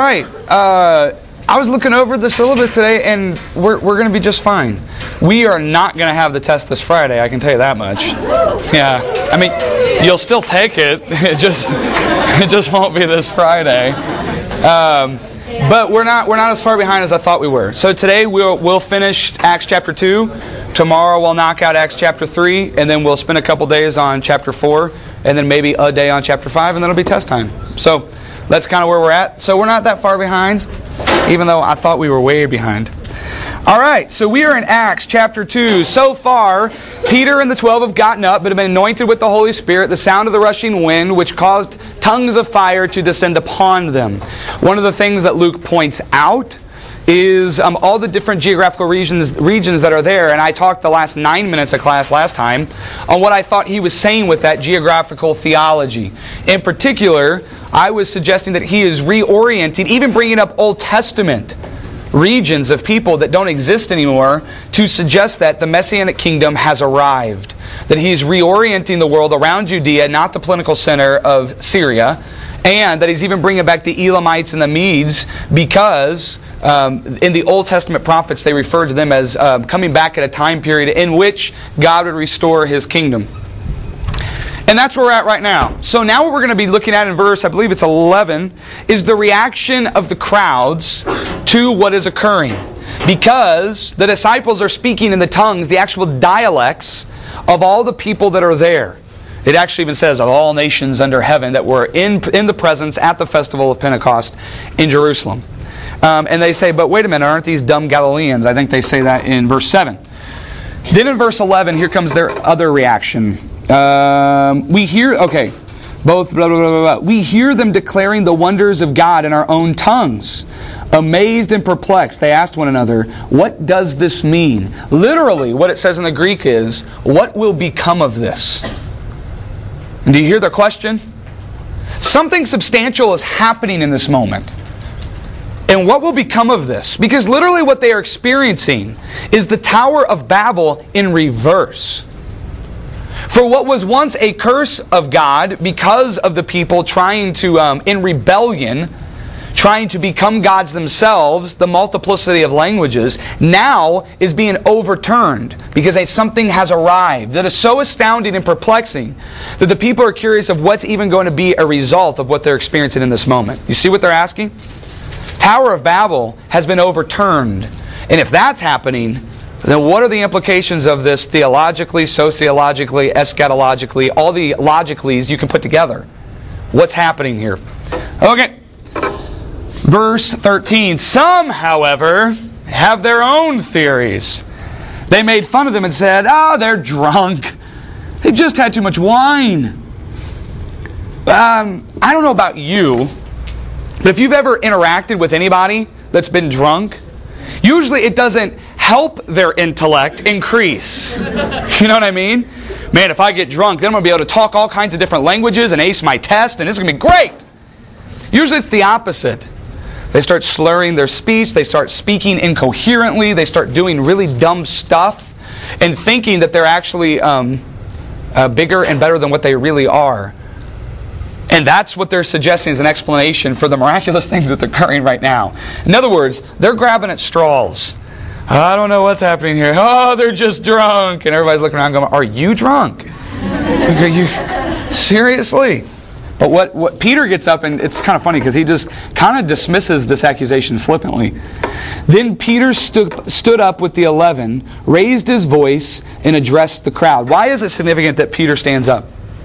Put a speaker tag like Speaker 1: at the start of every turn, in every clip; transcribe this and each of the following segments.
Speaker 1: right. I was looking over the syllabus today, and we're going to be just fine. We are not going to have the test this Friday, I can tell you that much. Yeah. I mean, you'll still take it. It just won't be this Friday. But we're not as far behind as I thought we were. So today we'll finish Acts chapter 2. Tomorrow we'll knock out Acts chapter 3, and then we'll spend a couple days on chapter 4, and then maybe a day on chapter 5, and then it'll be test time. So that's kind of where we're at. So we're not that far behind, even though I thought we were way behind. All right, so we are in Acts chapter 2. So far, Peter and the 12 have gotten up, but have been anointed with the Holy Spirit, the sound of the rushing wind, which caused tongues of fire to descend upon them. One of the things that Luke points out is all the different geographical regions that are there. And I talked the last 9 minutes of class last time on what I thought he was saying with that geographical theology. In particular, I was suggesting that he is reorienting, even bringing up Old Testament regions of people that don't exist anymore to suggest that the Messianic kingdom has arrived. That he's reorienting the world around Judea, not the political center of Syria. And that he's even bringing back the Elamites and the Medes because in the Old Testament prophets they refer to them as coming back at a time period in which God would restore His kingdom. And that's where we're at right now. So now what we're going to be looking at in verse, I believe it's 11, is the reaction of the crowds to what is occurring. Because the disciples are speaking in the tongues, the actual dialects of all the people that are there. It actually even says of all nations under heaven that were in the presence at the festival of Pentecost in Jerusalem. And they say, but wait a minute, aren't these dumb Galileans? I think they say that in verse 7. Then in verse 11, here comes their other reaction. We hear them declaring the wonders of God in our own tongues. Amazed and perplexed, they asked one another, what does this mean? Literally, what it says in the Greek is, what will become of this? And do you hear the question? Something substantial is happening in this moment. And what will become of this? Because literally what they are experiencing is the Tower of Babel in reverse. For what was once a curse of God because of the people trying to, in rebellion, trying to become gods themselves, the multiplicity of languages, now is being overturned because something has arrived that is so astounding and perplexing that the people are curious of what's even going to be a result of what they're experiencing in this moment. You see what they're asking? Tower of Babel has been overturned. And if that's happening, then what are the implications of this theologically, sociologically, eschatologically, all the logicallys you can put together? What's happening here? Okay. Verse 13. Some, however, have their own theories. They made fun of them and said, they're drunk. They've just had too much wine. I don't know about you, but if you've ever interacted with anybody that's been drunk, usually it doesn't help their intellect increase. You know what I mean? Man, if I get drunk, then I'm going to be able to talk all kinds of different languages and ace my test, and it's going to be great. Usually it's the opposite. They start slurring their speech, they start speaking incoherently, they start doing really dumb stuff, and thinking that they're actually bigger and better than what they really are. And that's what they're suggesting as an explanation for the miraculous things that's occurring right now. In other words, they're grabbing at straws. I don't know what's happening here. Oh, they're just drunk. And everybody's looking around going, are you drunk? Are you seriously? But what Peter gets up, and it's kind of funny because he just kind of dismisses this accusation flippantly. Then Peter stood up with the 11, raised his voice, and addressed the crowd. Why is it significant that Peter stands up?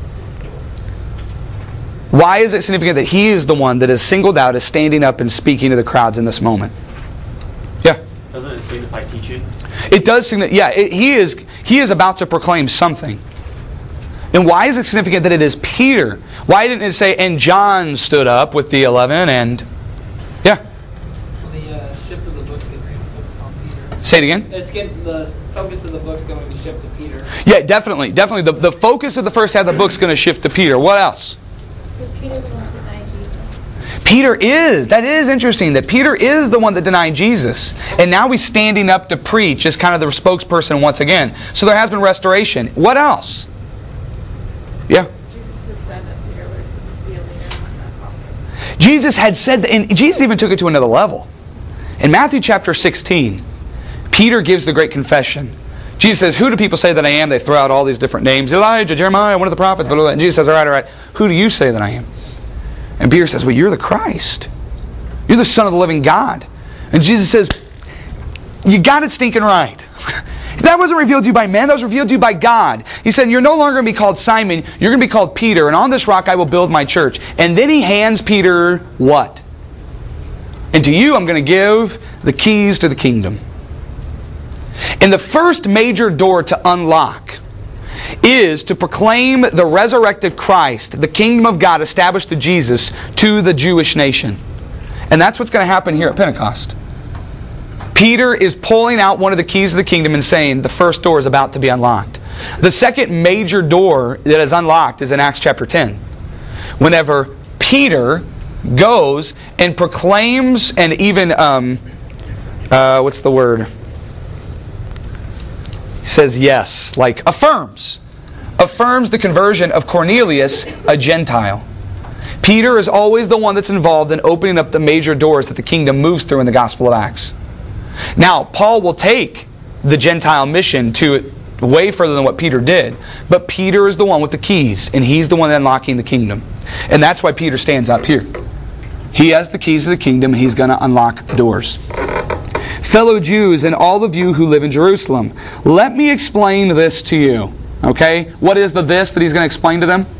Speaker 1: Why is it significant that he is the one that is singled out as standing up and speaking to the crowds in this moment? Yeah?
Speaker 2: Doesn't it signify teaching?
Speaker 1: It does signify, yeah. He is about to proclaim something. And why is it significant that it is Peter? Why didn't it say, and John stood up with the 11 and... Yeah?
Speaker 3: Well, the shift of the book's getting ready to focus on Peter.
Speaker 1: Say it again?
Speaker 3: It's getting the focus of the book's going to shift to Peter.
Speaker 1: Yeah, definitely. Definitely. The focus of the first half of the book's going to shift to Peter. What else?
Speaker 4: Because Peter's the one that denied Jesus.
Speaker 1: Peter is. That is interesting. That Peter is the one that denied Jesus. And now he's standing up to preach as kind of the spokesperson once again. So there has been restoration. What else? Yeah?
Speaker 4: Jesus had said that Peter would be a leader in that process.
Speaker 1: Jesus had said that, and Jesus even took it to another level. In Matthew chapter 16, Peter gives the great confession. Jesus says, who do people say that I am? They throw out all these different names. Elijah, Jeremiah, one of the prophets. Blah, blah, blah. And Jesus says, all right. Who do you say that I am? And Peter says, well, you're the Christ. You're the Son of the living God. And Jesus says, you got it stinking right. That wasn't revealed to you by man. That was revealed to you by God. He said, you're no longer going to be called Simon. You're going to be called Peter. And on this rock I will build my church. And then he hands Peter what? And to you I'm going to give the keys to the kingdom. And the first major door to unlock is to proclaim the resurrected Christ, the kingdom of God established through Jesus, to the Jewish nation. And that's what's going to happen here at Pentecost. Peter is pulling out one of the keys of the kingdom and saying the first door is about to be unlocked. The second major door that is unlocked is in Acts chapter 10. Whenever Peter goes and proclaims and even, what's the word? He says yes, like affirms the conversion of Cornelius, a Gentile. Peter is always the one that's involved in opening up the major doors that the kingdom moves through in the Gospel of Acts. Now, Paul will take the Gentile mission to way further than what Peter did, but Peter is the one with the keys, and he's the one unlocking the kingdom. And that's why Peter stands up here. He has the keys of the kingdom, and he's going to unlock the doors. Fellow Jews and all of you who live in Jerusalem, let me explain this to you. Okay? What is the this that he's going to explain to them?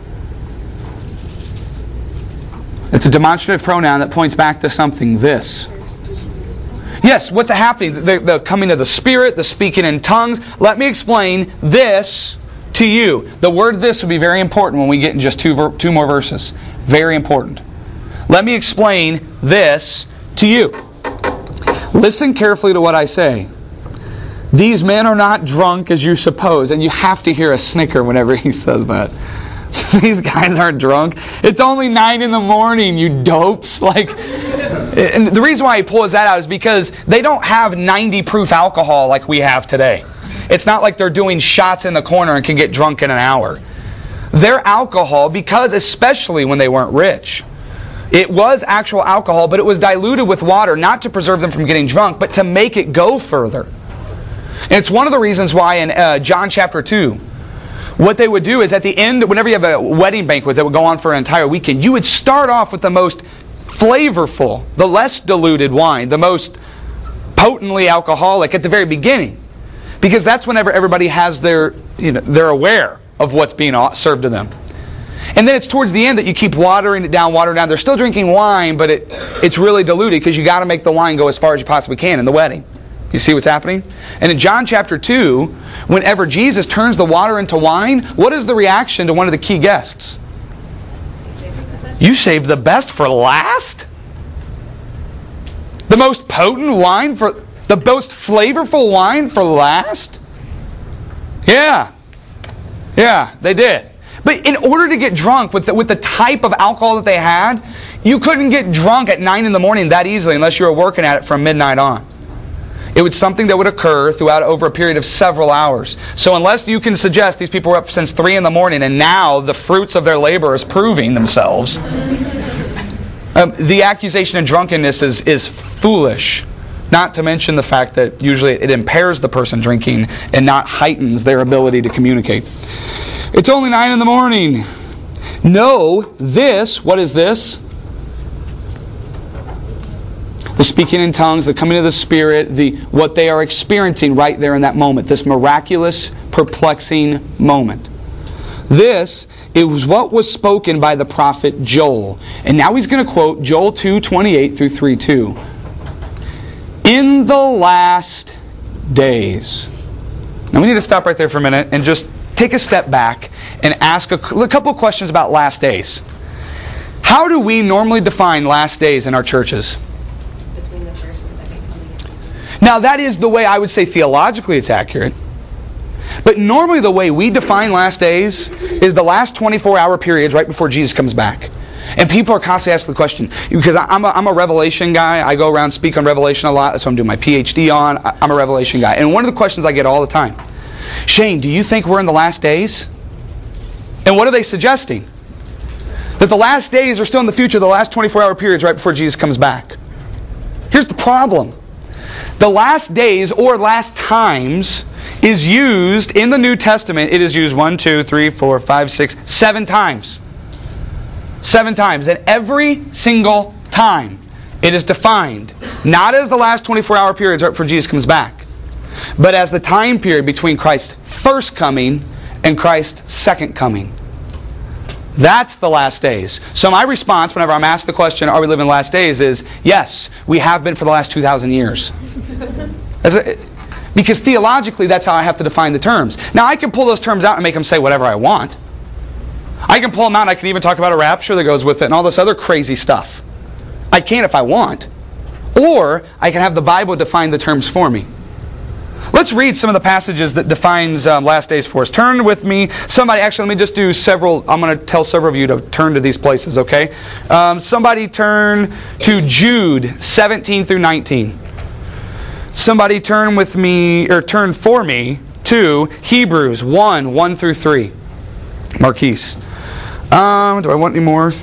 Speaker 1: It's a demonstrative pronoun that points back to something. This. Yes, what's happening? The coming of the Spirit, the speaking in tongues. Let me explain this to you. The word this will be very important when we get in just two more verses. Very important. Let me explain this to you. Listen carefully to what I say. These men are not drunk as you suppose. And you have to hear a snicker whenever he says that. These guys aren't drunk. It's only 9 in the morning, you dopes. And the reason why he pulls that out is because they don't have 90 proof alcohol like we have today. It's not like they're doing shots in the corner and can get drunk in an hour. Their alcohol, because especially when they weren't rich, it was actual alcohol, but it was diluted with water, not to preserve them from getting drunk, but to make it go further. And it's one of the reasons why in John chapter 2, what they would do is at the end, whenever you have a wedding banquet that would go on for an entire weekend, you would start off with the most flavorful, the less diluted wine, the most potently alcoholic at the very beginning. Because that's whenever everybody has they're aware of what's being served to them. And then it's towards the end that you keep watering it down. They're still drinking wine, but it's really diluted because you got to make the wine go as far as you possibly can in the wedding. You see what's happening? And in John chapter 2, whenever Jesus turns the water into wine, what is the reaction to one of the key guests? You saved the best for last? The most potent wine for the most flavorful wine for last? Yeah, they did. But in order to get drunk with the type of alcohol that they had, you couldn't get drunk at 9 in the morning that easily unless you were working at it from midnight on. It was something that would occur throughout over a period of several hours. So unless you can suggest these people were up since 3 in the morning and now the fruits of their labor is proving themselves, the accusation of drunkenness is foolish. Not to mention the fact that usually it impairs the person drinking and not heightens their ability to communicate. It's only 9 in the morning. No, this, what is this? The speaking in tongues, the coming of the Spirit, what they are experiencing right there in that moment. This miraculous, perplexing moment. This is what was spoken by the prophet Joel. And now he's going to quote Joel 2:28 through 3:2. In the last days. Now we need to stop right there for a minute and just take a step back and ask a couple of questions about last days. How do we normally define last days in our churches?
Speaker 4: Between the first and second coming.
Speaker 1: Now that is the way I would say theologically it's accurate. But normally the way we define last days is the last 24-hour periods right before Jesus comes back. And people are constantly asking the question, because I'm a Revelation guy. I go around speak on Revelation a lot. That's what I'm doing my PhD on. I'm a Revelation guy. And one of the questions I get all the time, Shane, do you think we're in the last days? And what are they suggesting? That the last days are still in the future, the last 24-hour periods right before Jesus comes back. Here's the problem. The last days or last times is used in the New Testament. It is used 1, 2, 3, 4, 5, 6, 7 times. 7 times. And every single time it is defined not as the last 24-hour periods right before Jesus comes back, but as the time period between Christ's first coming and Christ's second coming. That's the last days. So my response whenever I'm asked the question, are we living in the last days, is yes, we have been for the last 2,000 years. Because theologically, that's how I have to define the terms. Now, I can pull those terms out and make them say whatever I want. I can pull them out and I can even talk about a rapture that goes with it and all this other crazy stuff. I can if I want. Or I can have the Bible define the terms for me. Let's read some of the passages that defines last days for us. Turn with me. Somebody, actually, let me just do several. I'm going to tell several of you to turn to these places, okay? Somebody turn to Jude 17 through 19. Somebody turn with me, or turn for me, to Hebrews 1, 1 through 3. Marquise. Do I want any more?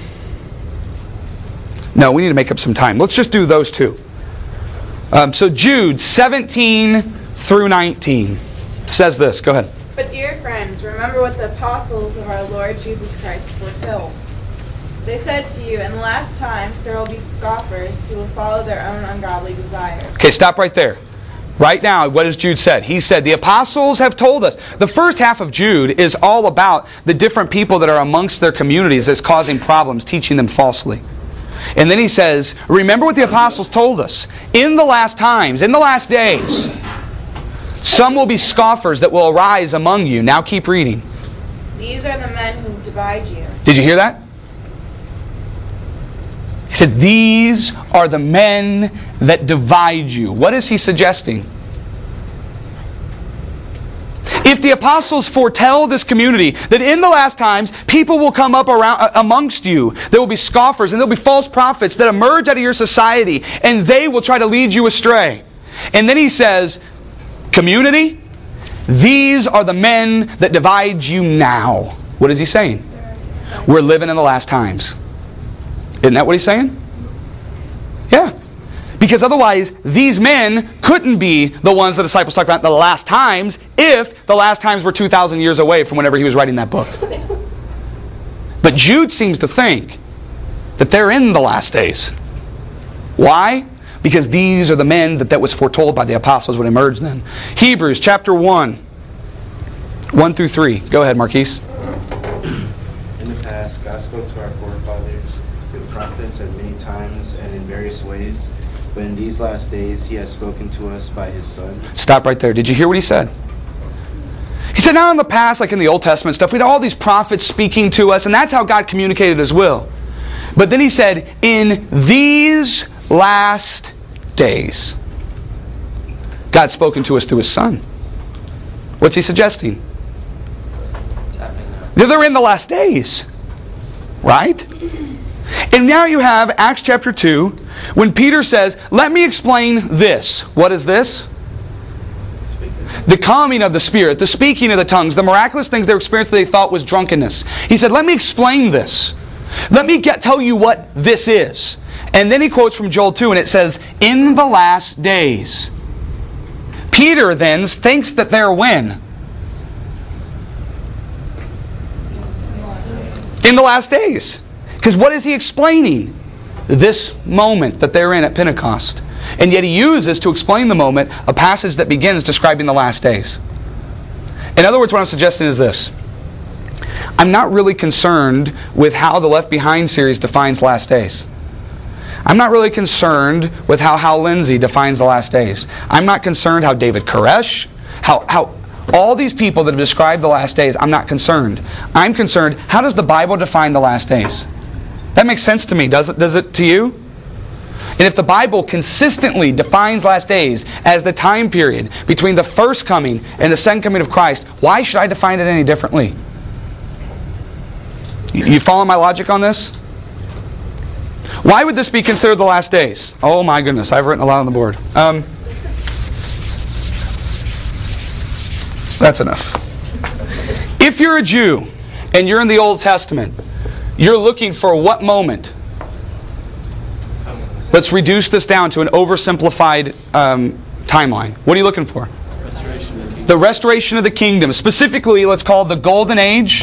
Speaker 1: No, we need to make up some time. Let's just do those two. So Jude 17 through 19 says this. Go ahead.
Speaker 2: But dear friends, remember what the apostles of our Lord Jesus Christ foretold. They said to you, in the last times there will be scoffers who will follow their own ungodly desires.
Speaker 1: Okay, stop right there. Right now, what has Jude said? He said, the apostles have told us. The first half of Jude is all about the different people that are amongst their communities that's causing problems, teaching them falsely. And then he says, remember what the apostles told us. In the last times, in the last days, some will be scoffers that will arise among you. Now keep reading.
Speaker 2: These are the men who divide you.
Speaker 1: Did you hear that? He said, these are the men that divide you. What is he suggesting? If the apostles foretell this community that in the last times people will come up around amongst you, there will be scoffers and there will be false prophets that emerge out of your society and they will try to lead you astray. And then he says, community, these are the men that divide you now. What is he saying? We're living in the last times. Isn't that what he's saying? Yeah. Because otherwise, these men couldn't be the ones the disciples talked about in the last times if the last times were 2,000 years away from whenever he was writing that book. But Jude seems to think that they're in the last days. Why? Because these are the men that was foretold by the apostles would emerge then. Hebrews chapter 1, 1 through 3. Go ahead, Marquise.
Speaker 5: In the past, God spoke to our forefathers through the prophets at many times and in various ways. But in these last days, He has spoken to us by His Son.
Speaker 1: Stop right there. Did you hear what he said? He said, now in the past, like in the Old Testament stuff, we had all these prophets speaking to us, and that's how God communicated His will. But then he said, in these last days, God's spoken to us through His Son. What's he suggesting? They're in the last days. Right? And now you have Acts chapter 2, when Peter says, let me explain this. What is this? The coming of the Spirit, the speaking of the tongues, the miraculous things they experienced that they thought was drunkenness. He said, let me explain this. Let me tell you what this is. And then he quotes from Joel 2, and it says, in the last days. Peter then thinks that they're when? In the last days. Because what is he explaining? This moment that they're in at Pentecost. And yet he uses, to explain the moment, a passage that begins describing the last days. In other words, what I'm suggesting is this. I'm not really concerned with how the Left Behind series defines last days. I'm not really concerned with how Hal Lindsey defines the last days. I'm not concerned how David Koresh, how all these people that have described the last days, I'm not concerned. I'm concerned, how does the Bible define the last days? That makes sense to me. Does it to you? And if the Bible consistently defines last days as the time period between the first coming and the second coming of Christ, why should I define it any differently? You follow my logic on this? Why would this be considered the last days? Oh my goodness, I've written a lot on the board. That's enough. If you're a Jew and you're in the Old Testament, You're looking for what moment? Let's reduce this down to an oversimplified timeline. What are you looking for? The restoration of the kingdom. Specifically, let's call it the golden age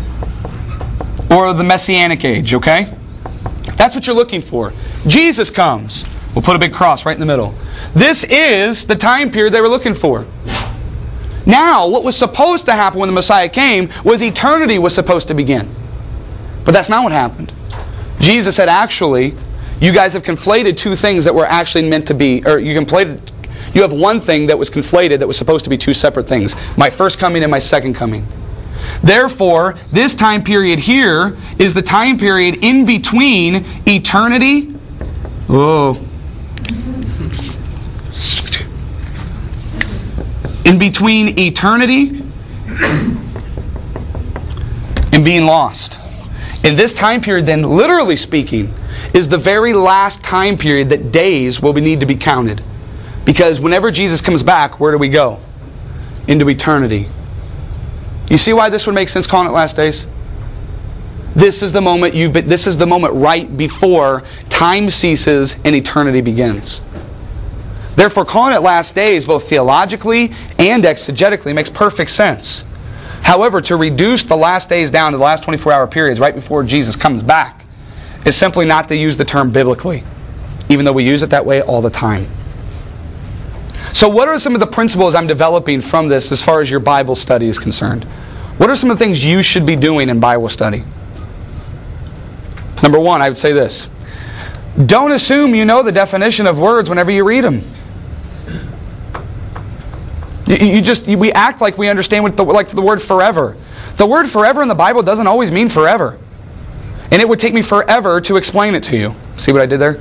Speaker 1: or the messianic age, okay? That's what you're looking for. Jesus comes. We'll put a big cross right in the middle. This is the time period they were looking for. Now, what was supposed to happen when the Messiah came was eternity was supposed to begin. But that's not what happened. Jesus said, actually, you guys have conflated two things that were actually meant to be, or you have one thing that was conflated that was supposed to be two separate things. My first coming and my second coming. Therefore, this time period here is the time period in between eternity. In between eternity and being lost. In this time period, then, literally speaking, is the very last time period that days will need to be counted. Because whenever Jesus comes back, where do we go? Into eternity. You see why this would make sense calling it last days? This is the moment this is the moment right before time ceases and eternity begins. Therefore, calling it last days, both theologically and exegetically, makes perfect sense. However, to reduce the last days down to the last 24-hour periods right before Jesus comes back is simply not to use the term biblically, even though we use it that way all the time. So what are some of the principles I'm developing from this as far as your Bible study is concerned? What are some of the things you should be doing in Bible study? Number one, I would say this. Don't assume you know the definition of words whenever you read them. We act like we understand what the word forever. The word forever in the Bible doesn't always mean forever. And it would take me forever to explain it to you. See what I did there?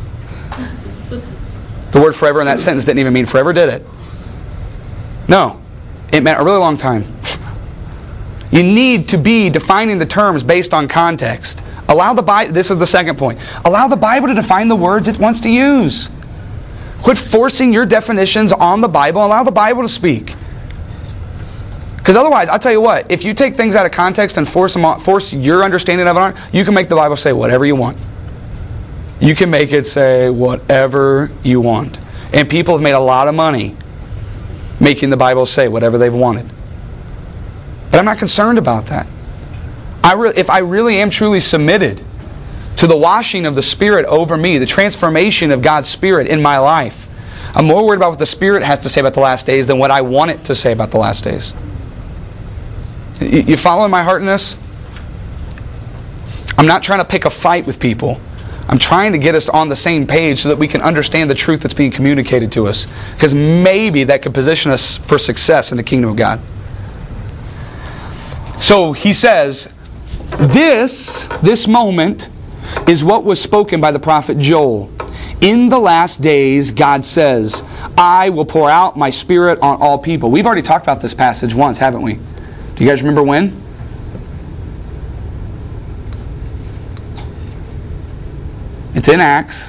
Speaker 1: The word forever in that sentence didn't even mean forever, did it? No. It meant a really long time. You need to be defining the terms based on context. This is the second point. Allow the Bible to define the words it wants to use. Quit forcing your definitions on the Bible. Allow the Bible to speak. Because otherwise, I'll tell you what, if you take things out of context and force your understanding of it on, you can make the Bible say whatever you want. You can make it say whatever you want. And people have made a lot of money making the Bible say whatever they've wanted. But I'm not concerned about that. If I really am truly submitted to the washing of the Spirit over me, the transformation of God's Spirit in my life, I'm more worried about what the Spirit has to say about the last days than what I want it to say about the last days. You following my heart in this? I'm not trying to pick a fight with people. I'm trying to get us on the same page so that we can understand the truth that's being communicated to us. Because maybe that could position us for success in the kingdom of God. So he says, this moment is what was spoken by the prophet Joel. In the last days, God says, I will pour out my Spirit on all people. We've already talked about this passage once, haven't we? Do you guys remember when? It's in Acts.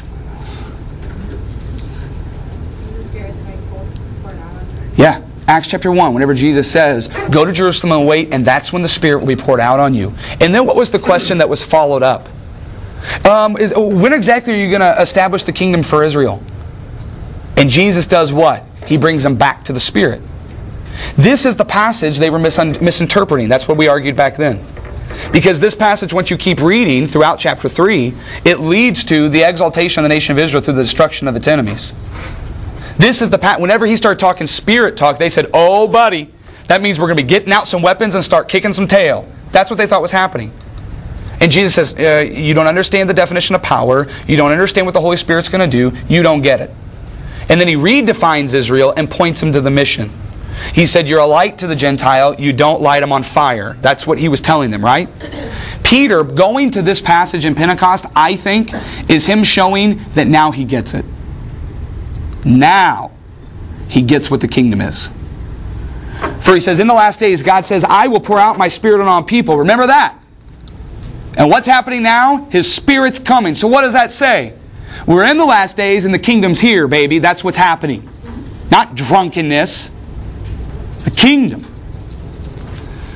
Speaker 1: Yeah, Acts chapter 1, whenever Jesus says, go to Jerusalem and wait, and that's when the Spirit will be poured out on you. And then what was the question that was followed up? When exactly are you going to establish the kingdom for Israel? And Jesus does what? He brings them back to the Spirit. This is the passage they were misinterpreting. That's what we argued back then. Because this passage, once you keep reading throughout chapter 3, it leads to the exaltation of the nation of Israel through the destruction of its enemies. This is whenever he started talking Spirit talk, they said, oh buddy, that means we're going to be getting out some weapons and start kicking some tail. That's what they thought was happening. And Jesus says, you don't understand the definition of power. You don't understand what the Holy Spirit's going to do. You don't get it. And then he redefines Israel and points them to the mission. He said, you're a light to the Gentile. You don't light them on fire. That's what he was telling them, right? Peter, going to this passage in Pentecost, I think, is him showing that now he gets it. Now he gets what the kingdom is. For he says, in the last days, God says, I will pour out my Spirit on all people. Remember that. And what's happening now? His Spirit's coming. So what does that say? We're in the last days and the kingdom's here, baby. That's what's happening. Not drunkenness. The kingdom.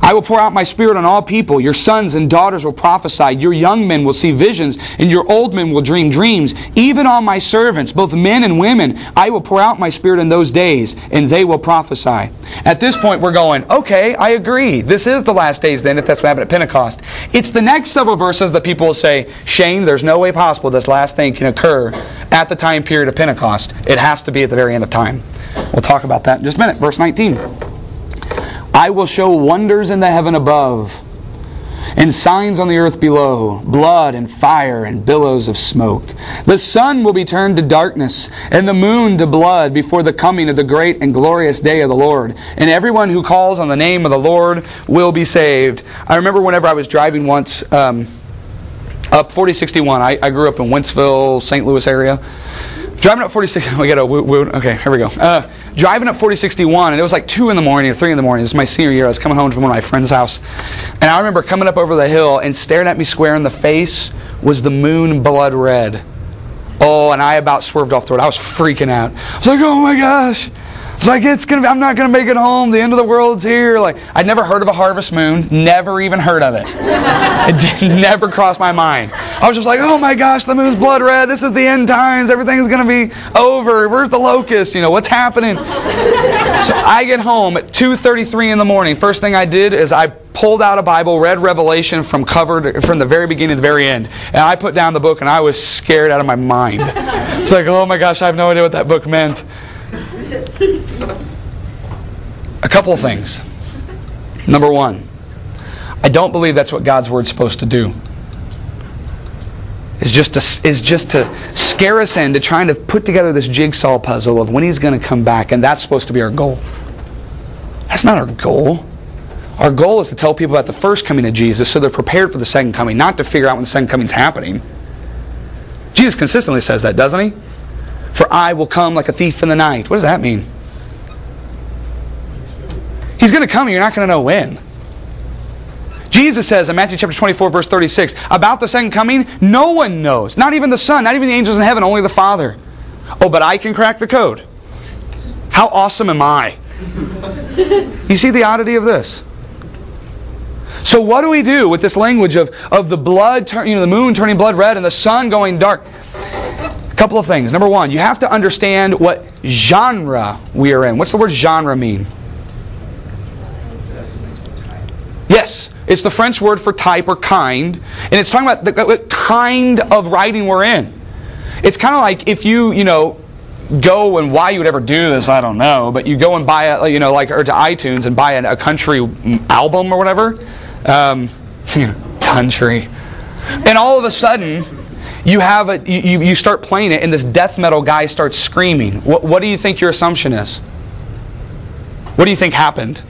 Speaker 1: I will pour out my Spirit on all people. Your sons and daughters will prophesy. Your young men will see visions, and your old men will dream dreams. Even on my servants, both men and women, I will pour out my Spirit in those days, and they will prophesy. At this point, we're going, okay, I agree. This is the last days then, if that's what happened at Pentecost. It's the next several verses that people will say, Shane, there's no way possible this last thing can occur at the time period of Pentecost. It has to be at the very end of time. We'll talk about that in just a minute. Verse 19. I will show wonders in the heaven above, and signs on the earth below, blood and fire and billows of smoke. The sun will be turned to darkness, and the moon to blood before the coming of the great and glorious day of the Lord. And everyone who calls on the name of the Lord will be saved. I remember whenever I was driving once up 4061. I grew up in Wentzville, St. Louis area. Driving up 4061, okay, here we go. Driving up 4061, and it was like 2 in the morning or 3 in the morning. This is my senior year. I was coming home from one of my friend's house. And I remember coming up over the hill, and staring at me square in the face was the moon blood red. Oh, and I about swerved off the road. I was freaking out. I was like, oh my gosh. It's like, I'm not going to make it home. The end of the world's here. Like, I'd never heard of a harvest moon. Never even heard of it. It never crossed my mind. I was just like, oh my gosh, the moon's blood red. This is the end times. Everything's going to be over. Where's the locust? What's happening? So I get home at 2:33 in the morning. First thing I did is I pulled out a Bible, read Revelation from the very beginning to the very end. And I put down the book, and I was scared out of my mind. It's like, oh my gosh, I have no idea what that book meant. A couple of things. Number one, I don't believe that's what God's Word's supposed to do. Is just to scare us into trying to put together this jigsaw puzzle of when He's going to come back, and that's supposed to be our goal. That's not our goal. Our goal is to tell people about the first coming of Jesus so they're prepared for the second coming, not to figure out when the second coming is happening. Jesus consistently says that, doesn't He? For I will come like a thief in the night. What does that mean? He's going to come and you're not going to know when. Jesus says in Matthew chapter 24, verse 36, about the second coming, no one knows. Not even the Son, not even the angels in heaven, only the Father. Oh, but I can crack the code. How awesome am I? You see the oddity of this? So what do we do with this language of the blood, the moon turning blood red and the sun going dark? A couple of things. Number one, you have to understand what genre we are in. What's the word genre mean? Yes, it's the French word for type or kind. And it's talking about the kind of writing we're in. It's kind of like if you go, and why you would ever do this, I don't know, but you go and buy or to iTunes and buy a country album or whatever. Country. And all of a sudden, you start playing it, and this death metal guy starts screaming. What do you think your assumption is? What do you think happened?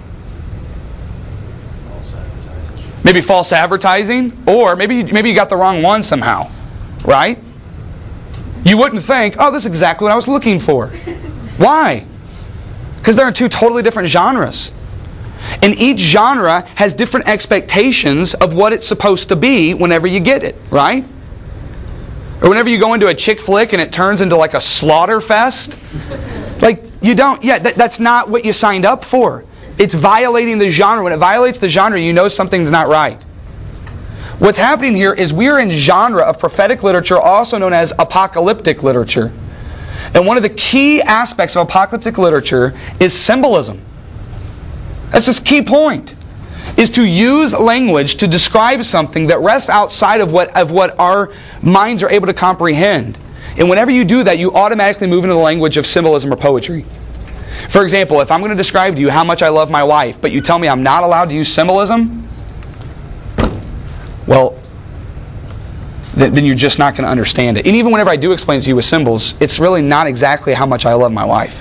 Speaker 1: Maybe false advertising, or maybe you got the wrong one somehow, right? You wouldn't think, oh, this is exactly what I was looking for. Why? Because they're in two totally different genres. And each genre has different expectations of what it's supposed to be whenever you get it, right? Or whenever you go into a chick flick and it turns into like a slaughter fest. Like, that's not what you signed up for. It's violating the genre. When it violates the genre, you know something's not right. What's happening here is we're in genre of prophetic literature, also known as apocalyptic literature. And one of the key aspects of apocalyptic literature is symbolism. That's this key point, is to use language to describe something that rests outside of what our minds are able to comprehend. And whenever you do that, you automatically move into the language of symbolism or poetry. For example, if I'm going to describe to you how much I love my wife, but you tell me I'm not allowed to use symbolism, well, then you're just not going to understand it. And even whenever I do explain it to you with symbols, it's really not exactly how much I love my wife.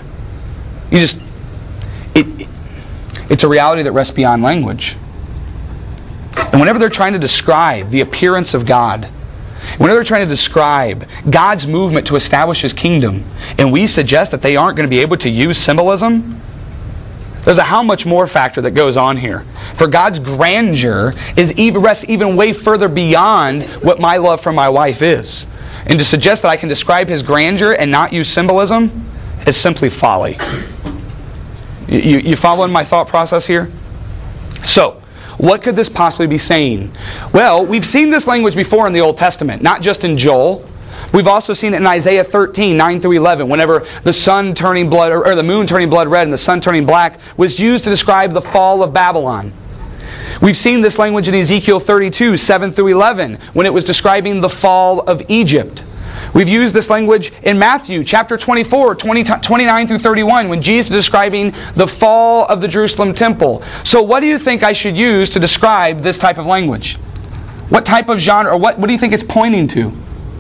Speaker 1: It's a reality that rests beyond language. And whenever they're trying to describe the appearance of God, whenever they're trying to describe God's movement to establish His kingdom, and we suggest that they aren't going to be able to use symbolism, there's a how much more factor that goes on here. For God's grandeur rests even way further beyond what my love for my wife is. And to suggest that I can describe His grandeur and not use symbolism is simply folly. You following my thought process here? So, What could this possibly be saying? Well, we've seen this language before in the Old Testament, not just in Joel. We've also seen it in Isaiah 13, 9 through 11, whenever the sun turning blood, or the moon turning blood red and the sun turning black was used to describe the fall of Babylon. We've seen this language in Ezekiel 32, 7 through 11, when it was describing the fall of Egypt. We've used this language in Matthew chapter 24, 29 through 31, when Jesus is describing the fall of the Jerusalem temple. So what do you think I should use to describe this type of language? What type of genre, or what do you think it's pointing to?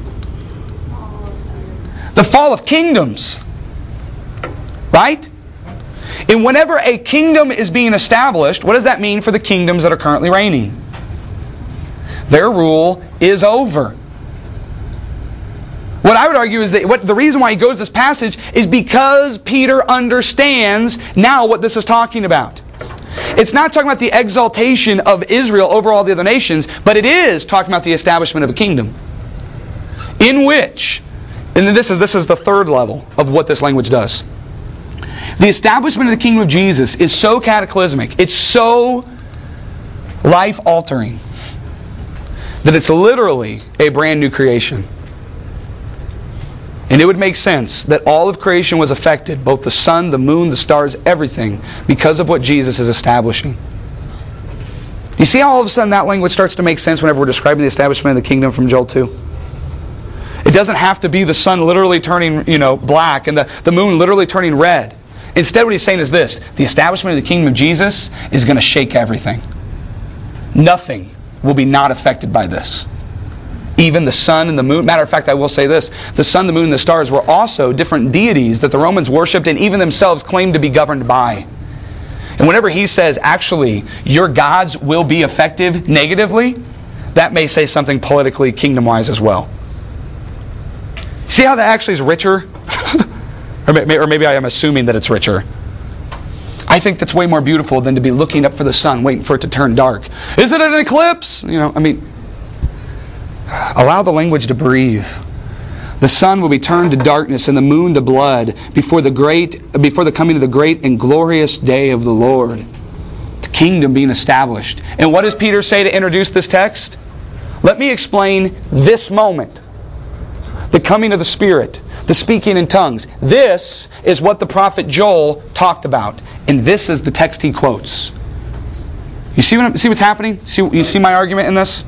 Speaker 1: The fall of kingdoms. Right? And whenever a kingdom is being established, what does that mean for the kingdoms that are currently reigning? Their rule is over. What I would argue is that the reason why he goes this passage is because Peter understands now what this is talking about. It's not talking about the exaltation of Israel over all the other nations, but it is talking about the establishment of a kingdom. In which, and this is the third level of what this language does. The establishment of the kingdom of Jesus is so cataclysmic, it's so life-altering, that it's literally a brand new creation. And it would make sense that all of creation was affected, both the sun, the moon, the stars, everything, because of what Jesus is establishing. You see how all of a sudden that language starts to make sense whenever we're describing the establishment of the kingdom from Joel 2? It doesn't have to be the sun literally turning, black and the moon literally turning red. Instead, what he's saying is this: the establishment of the kingdom of Jesus is going to shake everything. Nothing will be not affected by this. Even the sun and the moon. Matter of fact, I will say this: the sun, the moon, and the stars were also different deities that the Romans worshipped and even themselves claimed to be governed by. And whenever he says, actually, your gods will be effective negatively, that may say something politically kingdom-wise as well. See how that actually is richer? Or maybe I am assuming that it's richer. I think that's way more beautiful than to be looking up for the sun, waiting for it to turn dark. Is it an eclipse? Allow the language to breathe. The sun will be turned to darkness and the moon to blood before the coming of the great and glorious day of the Lord. The kingdom being established. And what does Peter say to introduce this text? Let me explain this moment. The coming of the Spirit, the speaking in tongues. This is what the prophet Joel talked about. And this is the text he quotes. You see what's happening? You see my argument in this?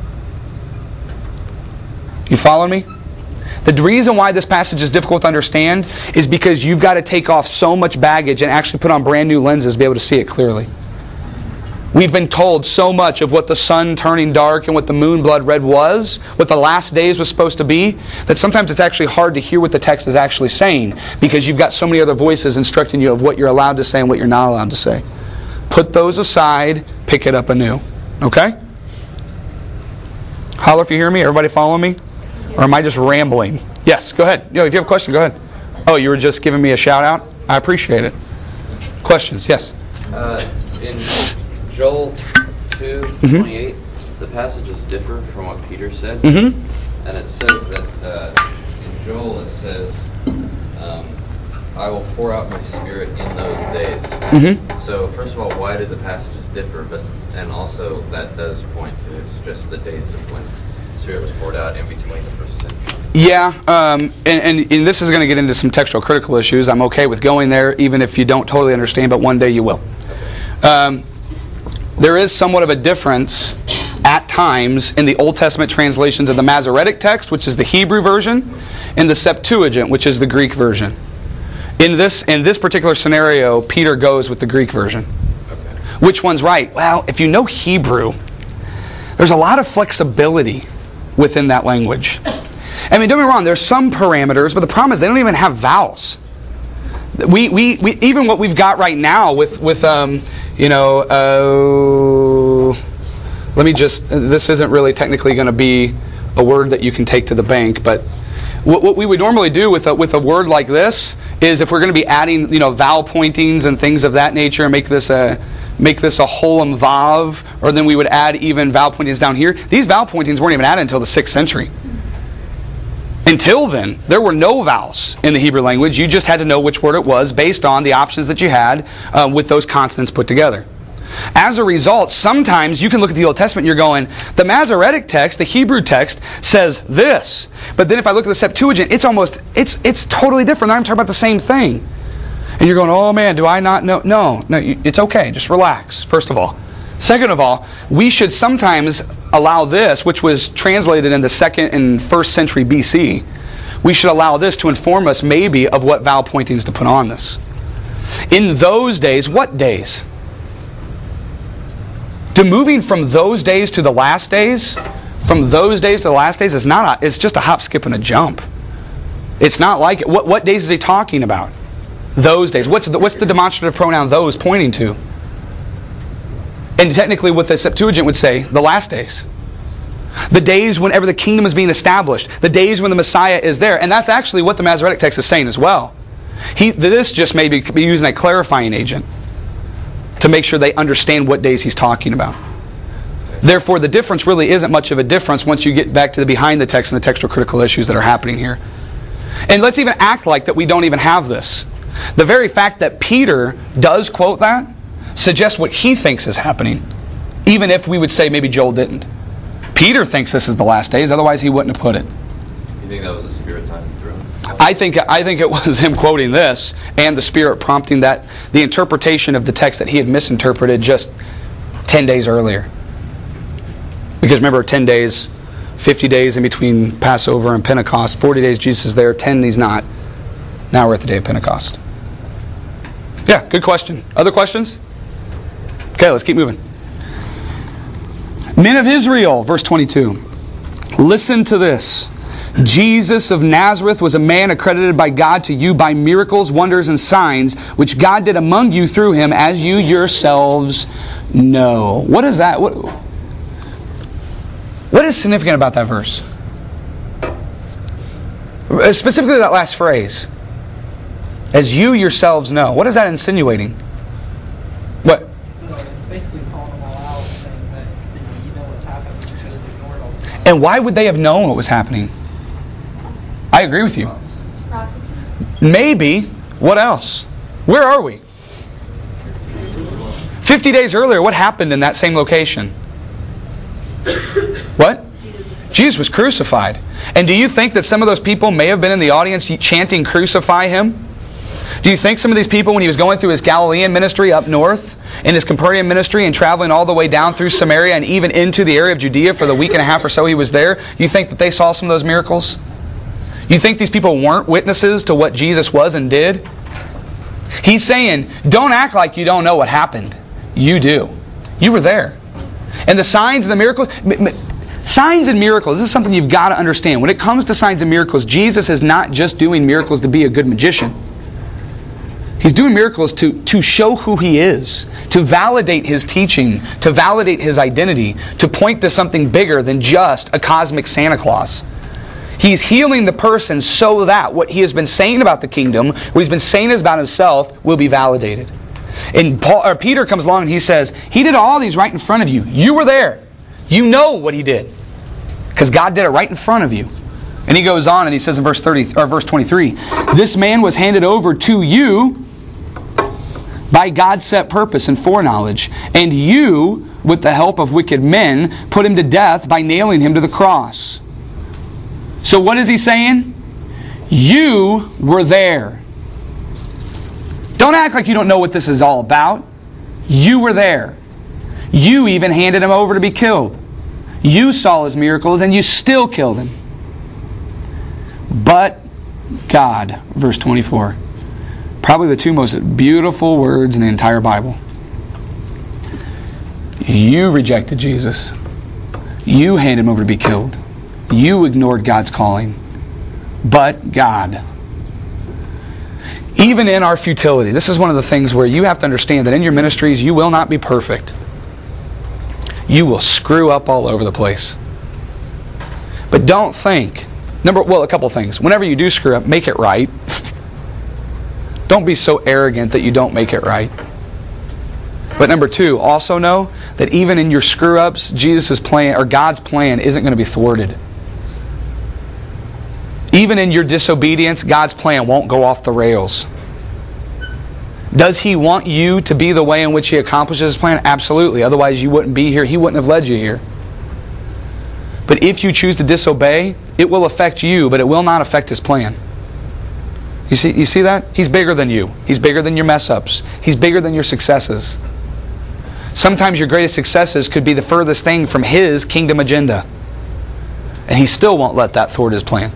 Speaker 1: You follow me? The reason why this passage is difficult to understand is because you've got to take off so much baggage and actually put on brand new lenses to be able to see it clearly. We've been told so much of what the sun turning dark and what the moon blood red was, what the last days was supposed to be, that sometimes it's actually hard to hear what the text is actually saying because you've got so many other voices instructing you of what you're allowed to say and what you're not allowed to say. Put those aside, pick it up anew. Okay? Holler if you hear me. Everybody follow me? Or am I just rambling? Yes, go ahead. If you have a question, go ahead. Oh, you were just giving me a shout out? I appreciate it. Questions? Yes.
Speaker 6: In Joel 2:28, the passages differ from what Peter said. And it says that in Joel it says, I will pour out my Spirit in those days. So first of all, why do the passages differ? And also that does point to it's just the days of when the Spirit was poured out in between the first century.
Speaker 1: Yeah, and this is going to get into some textual critical issues. I'm okay with going there, even if you don't totally understand, but one day you will. There is somewhat of a difference at times in the Old Testament translations of the Masoretic text, which is the Hebrew version, and the Septuagint, which is the Greek version. In this particular scenario, Peter goes with the Greek version.
Speaker 6: Okay.
Speaker 1: Which one's right? Well, if you know Hebrew, there's a lot of flexibility within that language. I mean, don't get me wrong, there's some parameters, but the problem is they don't even have vowels. We even what we've got right now with let me just, this isn't really technically going to be a word that you can take to the bank, but what we would normally do with a word like this is if we're going to be adding vowel pointings and things of that nature and make this a holem vav, or then we would add even vowel pointings down here. These vowel pointings weren't even added until the 6th century. Until then, there were no vowels in the Hebrew language. You just had to know which word it was based on the options that you had with those consonants put together. As a result, sometimes you can look at the Old Testament and you're going, the Masoretic text, the Hebrew text, says this. But then if I look at the Septuagint, it's totally different. I'm talking about the same thing. And you're going, oh man, do I not know? No, it's okay. Just relax, first of all. Second of all, we should sometimes allow this, which was translated in the 2nd and 1st century BC, we should allow this to inform us maybe of what vow pointing is to put on this. In those days, what days? Moving from those days to the last days, from those days to the last days, it's just a hop, skip, and a jump. It's not like it. What days is he talking about? Those days. What's the demonstrative pronoun those pointing to? And technically what the Septuagint would say, the last days. The days whenever the kingdom is being established. The days when the Messiah is there. And that's actually what the Masoretic text is saying as well. This just may be using a clarifying agent to make sure they understand what days he's talking about. Therefore, the difference really isn't much of a difference once you get back to the behind the text and the textual critical issues that are happening here. And let's even act like that we don't even have this. The very fact that Peter does quote that suggests what he thinks is happening, even if we would say maybe Joel didn't. Peter thinks this is the last days, otherwise he wouldn't have put it.
Speaker 6: You think that was the Spirit talking through him?
Speaker 1: I think it was him quoting this and the Spirit prompting the interpretation of the text that he had misinterpreted just 10 days earlier. Because remember, 10 days, 50 days in between Passover and Pentecost, 40 days Jesus is there, 10 he's not. Now we're at the day of Pentecost. Yeah, good question. Other questions? Okay, let's keep moving. Men of Israel, verse 22. Listen to this. Jesus of Nazareth was a man accredited by God to you by miracles, wonders, and signs, which God did among you through him, as you yourselves know. What is that? What is significant about that verse? Specifically that last phrase. As you yourselves know. What is that insinuating? What?
Speaker 3: It's basically calling them all out and saying that you know what's happening. You should have ignored all this.
Speaker 1: And why would they have known what was happening? I agree with you.
Speaker 4: Prophecies.
Speaker 1: Maybe. What else? Where are we? 50 days earlier, what happened in that same location? What? Jesus was crucified. And do you think that some of those people may have been in the audience chanting, "Crucify him"? Do you think some of these people, when he was going through his Galilean ministry up north, in his Capernaum ministry and traveling all the way down through Samaria and even into the area of Judea for the week and a half or so he was there, you think that they saw some of those miracles? You think these people weren't witnesses to what Jesus was and did? He's saying, don't act like you don't know what happened. You do. You were there. And the signs and the miracles... Signs and miracles, this is something you've got to understand. When it comes to signs and miracles, Jesus is not just doing miracles to be a good magician. He's doing miracles to show who He is, to validate His teaching, to validate His identity, to point to something bigger than just a cosmic Santa Claus. He's healing the person so that what He has been saying about the kingdom, what He's been saying about Himself, will be validated. And Peter comes along and he says, He did all these right in front of you. You were there. You know what He did. Because God did it right in front of you. And he goes on and he says in verse 23, this man was handed over to you by God's set purpose and foreknowledge. And you, with the help of wicked men, put him to death by nailing him to the cross. So what is he saying? You were there. Don't act like you don't know what this is all about. You were there. You even handed him over to be killed. You saw his miracles and you still killed him. But God, verse 24. Probably the two most beautiful words in the entire Bible. You rejected Jesus. You handed him over to be killed. You ignored God's calling. But God. Even in our futility, this is one of the things where you have to understand that in your ministries you will not be perfect. You will screw up all over the place. But don't think. A couple things. Whenever you do screw up, make it right. Don't be so arrogant that you don't make it right. But number two, also know that even in your screw-ups, Jesus' plan or God's plan isn't going to be thwarted. Even in your disobedience, God's plan won't go off the rails. Does He want you to be the way in which He accomplishes His plan? Absolutely. Otherwise you wouldn't be here. He wouldn't have led you here. But if you choose to disobey, it will affect you, but it will not affect His plan. You see that? He's bigger than you. He's bigger than your mess-ups. He's bigger than your successes. Sometimes your greatest successes could be the furthest thing from His kingdom agenda. And He still won't let that thwart His plan.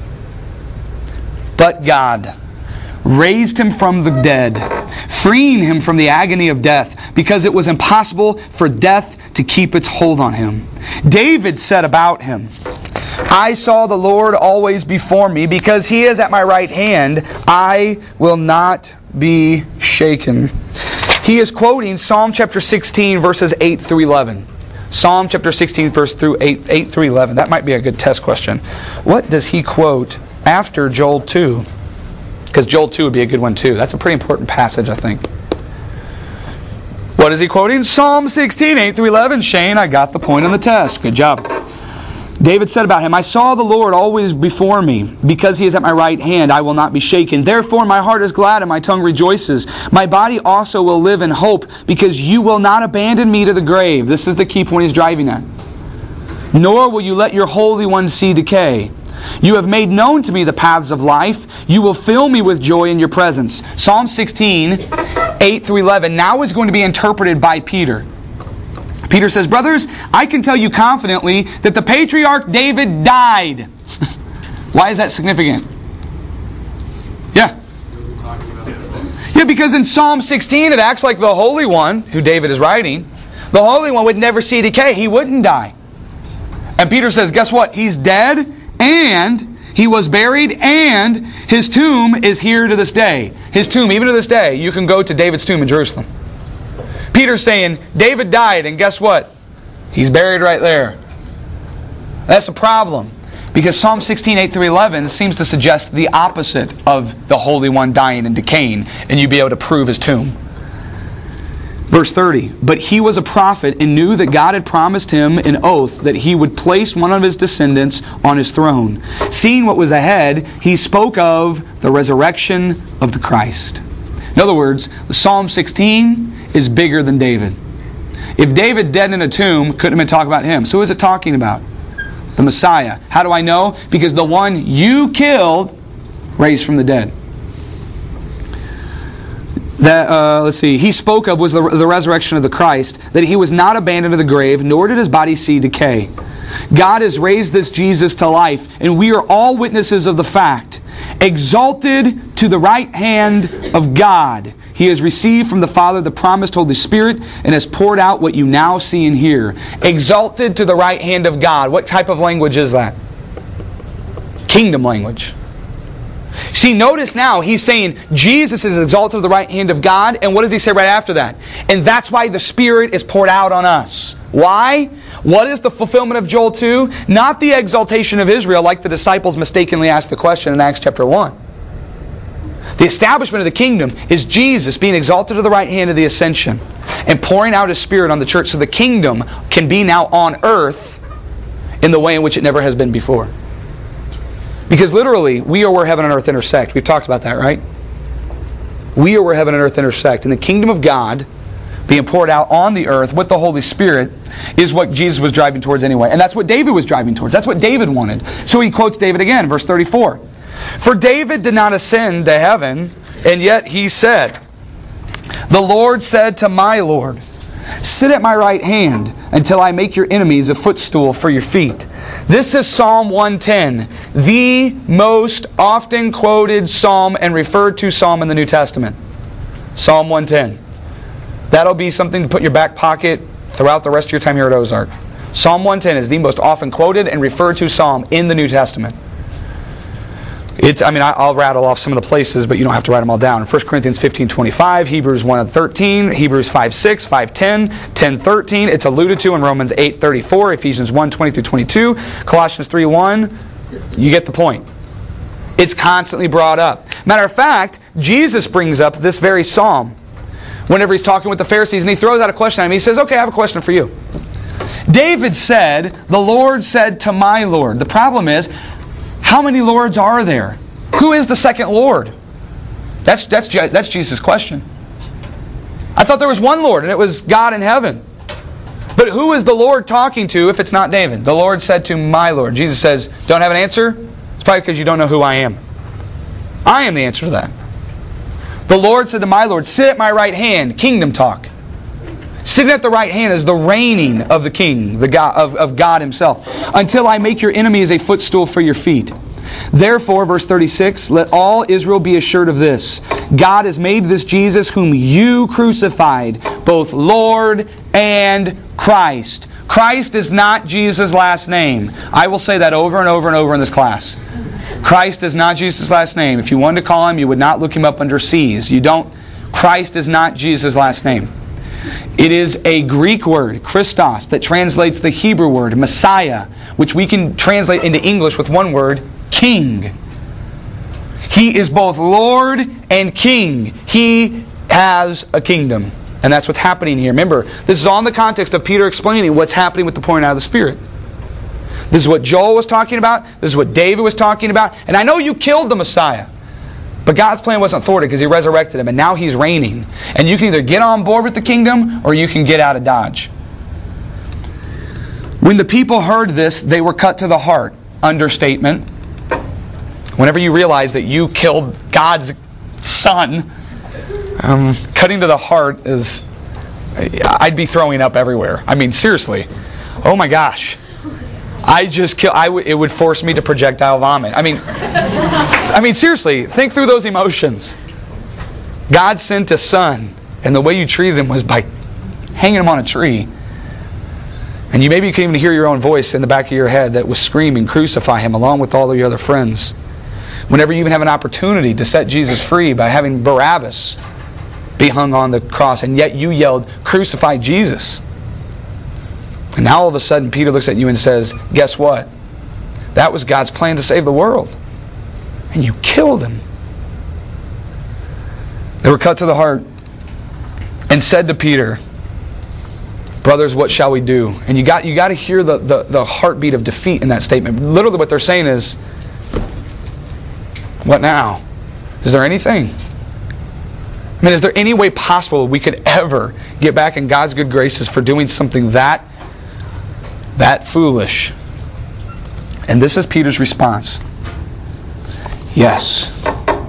Speaker 1: But God raised Him from the dead, freeing Him from the agony of death, because it was impossible for death to keep its hold on Him. David said about Him, I saw the Lord always before me, because He is at my right hand, I will not be shaken. He is quoting Psalm chapter 16, verses 8 through 11. Psalm chapter 16, verse 8 through 11. That might be a good test question. What does he quote after Joel 2? Because Joel 2 would be a good one too. That's a pretty important passage, I think. What is he quoting? Psalm 16, 8 through 11. Shane, I got the point on the test. Good job. David said about him, I saw the Lord always before me. Because He is at my right hand, I will not be shaken. Therefore my heart is glad and my tongue rejoices. My body also will live in hope, because You will not abandon me to the grave. This is the key point he's driving at. Nor will You let Your Holy One see decay. You have made known to me the paths of life. You will fill me with joy in Your presence. Psalm 16, 8 through 11 now is going to be interpreted by Peter. Peter says, brothers, I can tell you confidently that the patriarch David died. Why is that significant? Yeah. Yeah, because in Psalm 16 it acts like the Holy One, who David is writing, the Holy One would never see decay. He wouldn't die. And Peter says, guess what? He's dead, and He was buried, and His tomb is here to this day. His tomb, even to this day, you can go to David's tomb in Jerusalem. Peter's saying, David died, and guess what? He's buried right there. That's a problem. Because Psalm 16, 8 through 11 seems to suggest the opposite of the Holy One dying and decaying, and you'd be able to prove His tomb. Verse 30, but he was a prophet and knew that God had promised him an oath that He would place one of His descendants on His throne. Seeing what was ahead, he spoke of the resurrection of the Christ. In other words, Psalm 16 is bigger than David. If David dead in a tomb, couldn't have been talking about him. So who is it talking about? The Messiah. How do I know? Because the one you killed raised from the dead. That he spoke of was the resurrection of the Christ, that He was not abandoned to the grave, nor did His body see decay. God has raised this Jesus to life, and we are all witnesses of the fact. Exalted to the right hand of God, He has received from the Father the promised Holy Spirit and has poured out what you now see and hear. Exalted to the right hand of God. What type of language is that? Kingdom language. See, notice now, he's saying Jesus is exalted to the right hand of God, and what does he say right after that? And that's why the Spirit is poured out on us. Why? What is the fulfillment of Joel 2? Not the exaltation of Israel, like the disciples mistakenly asked the question in Acts chapter 1. The establishment of the kingdom is Jesus being exalted to the right hand of the ascension and pouring out His Spirit on the church so the kingdom can be now on earth in the way in which it never has been before. Because literally, we are where heaven and earth intersect. We've talked about that, right? We are where heaven and earth intersect. And the kingdom of God being poured out on the earth with the Holy Spirit is what Jesus was driving towards anyway. And that's what David was driving towards. That's what David wanted. So he quotes David again, verse 34. For David did not ascend to heaven, and yet he said, the Lord said to my Lord, sit at my right hand until I make your enemies a footstool for your feet. This is Psalm 110, the most often quoted psalm and referred to psalm in the New Testament. Psalm 110. That'll be something to put in your back pocket throughout the rest of your time here at Ozark. Psalm 110 is the most often quoted and referred to psalm in the New Testament. I'll rattle off some of the places, but you don't have to write them all down. 1 Corinthians 15:25, Hebrews 1:13, Hebrews 5:6, 5:10, 10:13. It's alluded to in Romans 8:34, Ephesians 1:20-22, Colossians 3:1. You get the point. It's constantly brought up. Matter of fact, Jesus brings up this very psalm whenever He's talking with the Pharisees, and He throws out a question at him. He says, okay, I have a question for you. David said, the Lord said to my Lord. The problem is, how many Lords are there? Who is the second Lord? That's Jesus' question. thought there was one Lord, and it was God in heaven. But who is the Lord talking to if it's not David? The Lord said to my Lord. Jesus says, don't have an answer? It's probably because you don't know who I am. I am the answer to that. The Lord said to my Lord, sit at my right hand, kingdom talk. Sitting at the right hand is the reigning of the King, the God, of God Himself, until I make your enemy as a footstool for your feet. Therefore, verse 36, let all Israel be assured of this. God has made this Jesus whom you crucified, both Lord and Christ. Christ is not Jesus' last name. I will say that over and over and over in this class. Christ is not Jesus' last name. If you wanted to call Him, you would not look Him up under C's. You don't. Christ is not Jesus' last name. It is a Greek word, Christos, that translates the Hebrew word, Messiah, which we can translate into English with one word, King. He is both Lord and King. He has a kingdom. And that's what's happening here. Remember, this is all in the context of Peter explaining what's happening with the pouring out of the Spirit. This is what Joel was talking about. This is what David was talking about. And I know you killed the Messiah. But God's plan wasn't thwarted because He resurrected Him. And now He's reigning. And you can either get on board with the kingdom or you can get out of Dodge. When the people heard this, they were cut to the heart. Understatement. Whenever you realize that you killed God's Son, cutting to the heart is... I'd be throwing up everywhere. I mean, seriously. Oh my gosh. It would force me to projectile vomit. I mean, seriously, think through those emotions. God sent a Son, and the way you treated Him was by hanging Him on a tree. And maybe you can even hear your own voice in the back of your head that was screaming, crucify Him, along with all of your other friends. Whenever you even have an opportunity to set Jesus free by having Barabbas be hung on the cross, and yet you yelled, crucify Jesus. And now all of a sudden Peter looks at you and says, guess what? That was God's plan to save the world. And you killed Him. They were cut to the heart and said to Peter, brothers, what shall we do? And you got to hear the heartbeat of defeat in that statement. Literally what they're saying is, what now? Is there anything? I mean, is there any way possible we could ever get back in God's good graces for doing something that foolish? And this is Peter's response. Yes.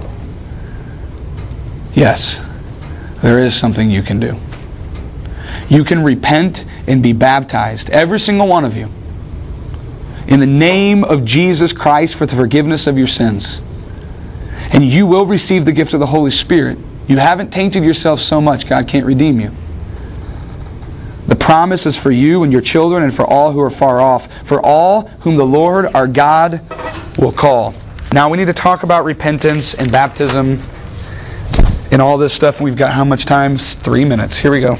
Speaker 1: Yes. There is something you can do. You can repent and be baptized, every single one of you, in the name of Jesus Christ for the forgiveness of your sins. And you will receive the gift of the Holy Spirit. You haven't tainted yourself so much, God can't redeem you. The promise is for you and your children and for all who are far off, for all whom the Lord our God will call. Now we need to talk about repentance and baptism and all this stuff. We've got how much time? 3 minutes. Here we go.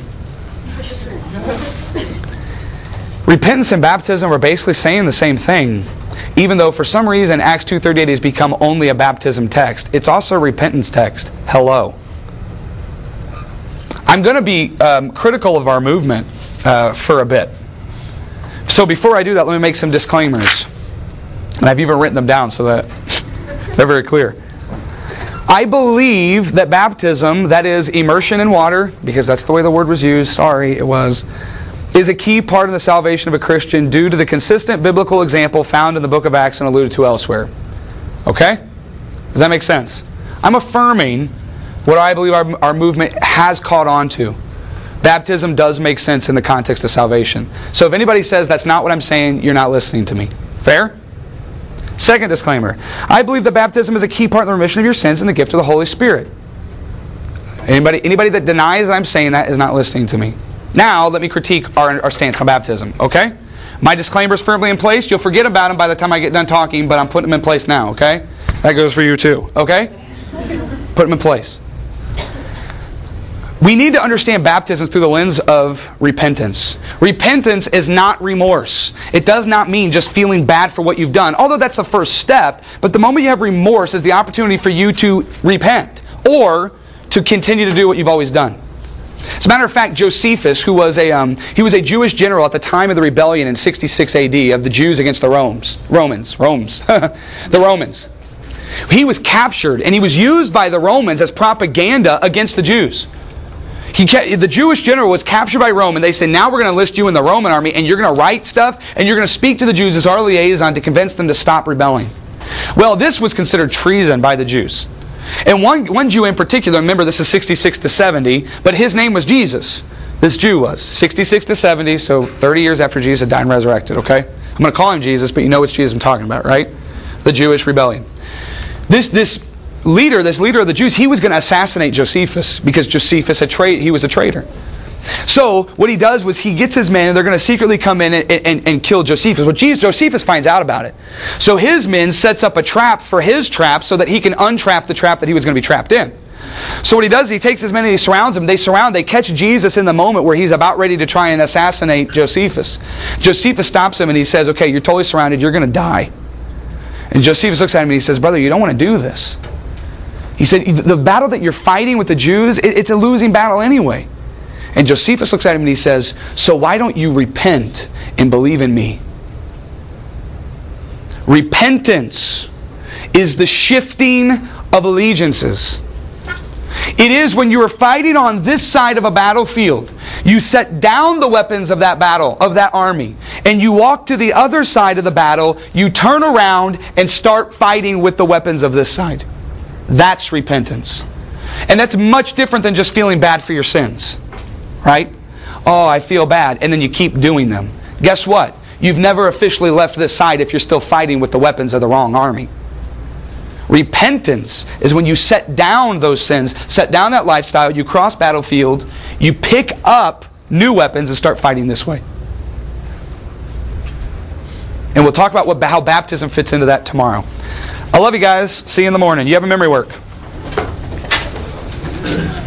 Speaker 1: Repentance and baptism are basically saying the same thing. Even though for some reason Acts 2:38 has become only a baptism text, it's also a repentance text. Hello. I'm going to be critical of our movement for a bit. So before I do that, let me make some disclaimers. And I've even written them down so that they're very clear. I believe that baptism, that is immersion in water, because that's the way the word was used, sorry, it was, is a key part of the salvation of a Christian due to the consistent biblical example found in the book of Acts and alluded to elsewhere. Okay? Does that make sense? I'm affirming what I believe our movement has caught on to. Baptism does make sense in the context of salvation. So if anybody says that's not what I'm saying, you're not listening to me. Fair? Second disclaimer. I believe that baptism is a key part in the remission of your sins and the gift of the Holy Spirit. Anybody that denies I'm saying that is not listening to me. Now, let me critique our stance on baptism, okay? My disclaimer is firmly in place. You'll forget about them by the time I get done talking, but I'm putting them in place now, okay? That goes for you too, okay? Put them in place. We need to understand baptism through the lens of repentance. Repentance is not remorse. It does not mean just feeling bad for what you've done, although that's the first step. But the moment you have remorse is the opportunity for you to repent or to continue to do what you've always done. As a matter of fact, Josephus, who was he was a Jewish general at the time of the rebellion in 66 AD of the Jews against the Romans. The Romans. He was captured and he was used by the Romans as propaganda against the Jews. The Jewish general was captured by Rome, and they said, now we're going to enlist you in the Roman army, and you're going to write stuff, and you're going to speak to the Jews as our liaison to convince them to stop rebelling. Well, this was considered treason by the Jews. And one Jew in particular, remember this is 66 to 70, but his name was Jesus. This Jew was 66 to 70, so 30 years after Jesus had died and resurrected, okay? I'm going to call him Jesus, but you know which Jesus I'm talking about, right? The Jewish rebellion. This leader of the Jews, he was going to assassinate Josephus because Josephus he was a traitor. So what he does was he gets his men, and they're going to secretly come in and kill Josephus. Well, Josephus finds out about it. So his men sets up a trap for his trap so that he can untrap the trap that he was going to be trapped in. So what he does is he takes his men and he surrounds them. They catch Jesus in the moment where he's about ready to try and assassinate Josephus. Josephus stops him and he says, okay, you're totally surrounded, you're going to die. And Josephus looks at him and he says, brother, you don't want to do this. He said, the battle that you're fighting with the Jews, it's a losing battle anyway. And Josephus looks at him and he says, so why don't you repent and believe in me? Repentance is the shifting of allegiances. It is when you are fighting on this side of a battlefield, you set down the weapons of that battle, of that army, and you walk to the other side of the battle, you turn around and start fighting with the weapons of this side. That's repentance. And that's much different than just feeling bad for your sins. Right? Oh, I feel bad. And then you keep doing them. Guess what? You've never officially left this side if you're still fighting with the weapons of the wrong army. Repentance is when you set down those sins, set down that lifestyle, you cross battlefields, you pick up new weapons and start fighting this way. And we'll talk about how baptism fits into that tomorrow. I love you guys. See you in the morning. You have a memory work.